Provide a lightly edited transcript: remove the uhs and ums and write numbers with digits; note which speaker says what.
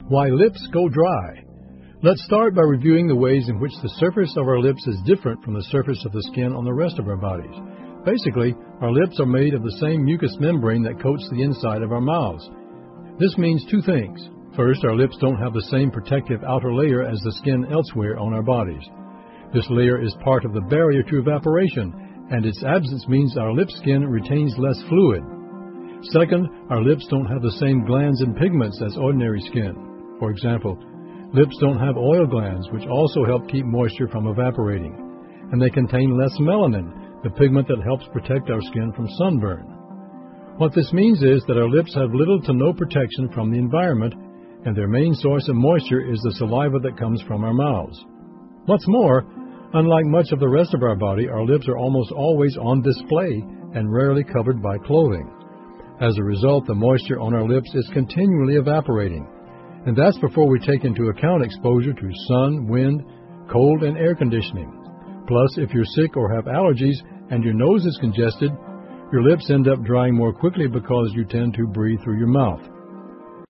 Speaker 1: Why lips go dry. Let's start by reviewing the ways in which the surface of our lips is different from the surface of the skin on the rest of our bodies. Basically, our lips are made of the same mucous membrane that coats the inside of our mouths. This means two things. First, our lips don't have the same protective outer layer as the skin elsewhere on our bodies. This layer is part of the barrier to evaporation, and its absence means our lip skin retains less fluid. Second, our lips don't have the same glands and pigments as ordinary skin. For example, lips don't have oil glands, which also help keep moisture from evaporating, and they contain less melanin, the pigment that helps protect our skin from sunburn. What this means is that our lips have little to no protection from the environment, and their main source of moisture is the saliva that comes from our mouths. What's more, unlike much of the rest of our body, our lips are almost always on display and rarely covered by clothing. As a result, the moisture on our lips is continually evaporating, and that's before we take into account exposure to sun, wind, cold, and air conditioning. Plus, if you're sick or have allergies and your nose is congested, your lips end up drying more quickly because you tend to breathe through your mouth.